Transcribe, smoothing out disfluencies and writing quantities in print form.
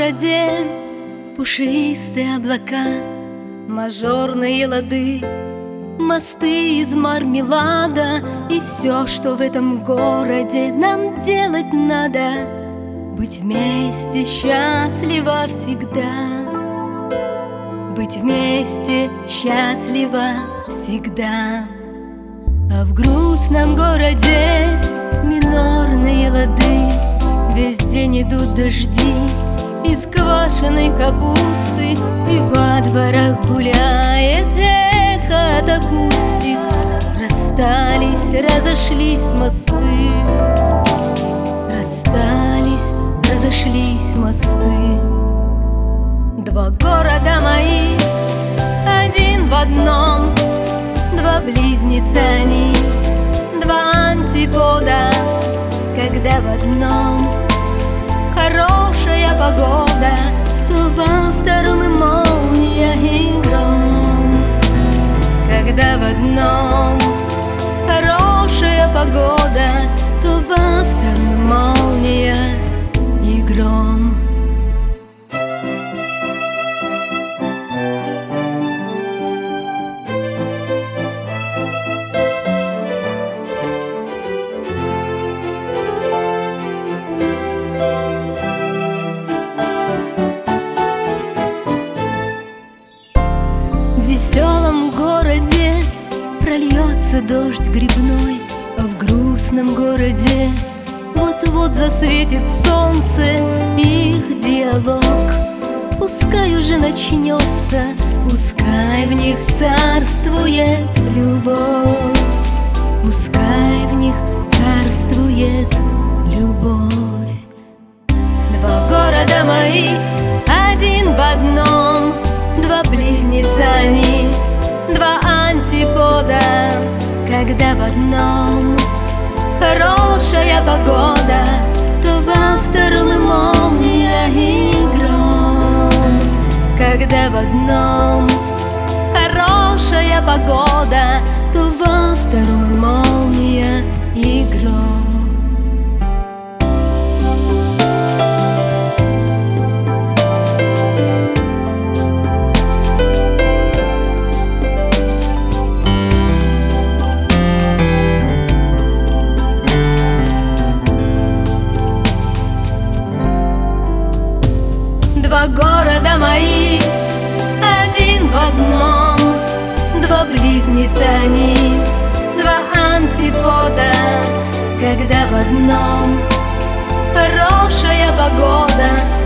городе пушистые облака, мажорные лады, мосты из мармелада. И все, что в этом городе нам делать надо, быть вместе счастливо всегда. Быть вместе счастливо всегда. А в грустном городе минорные лады, весь день идут дожди из квашеной капусты, и во дворах гуляет эхо от акустик. Расстались, разошлись мосты, расстались, разошлись мосты. Два города мои, один в одном, два близнеца они, два антипода. Когда в одном хорошая погода, то во втором и молния, и гром. Когда в одном хорошая погода, то во втором молния и гром. В веселом городе прольется дождь грибной, а в грустном городе вот-вот засветит солнце. Их диалог пускай уже начнется, пускай в них царствует любовь, пускай в них царствует любовь. Два города мои, один в одном, два близнеца они, два антипода. Когда в одном хорошая погода, то во втором и молния, и гром. Когда в одном хорошая погода, то во втором и молния, и гром. Два города мои, один в одном, два близнеца они, два антипода. Когда в одном хорошая погода,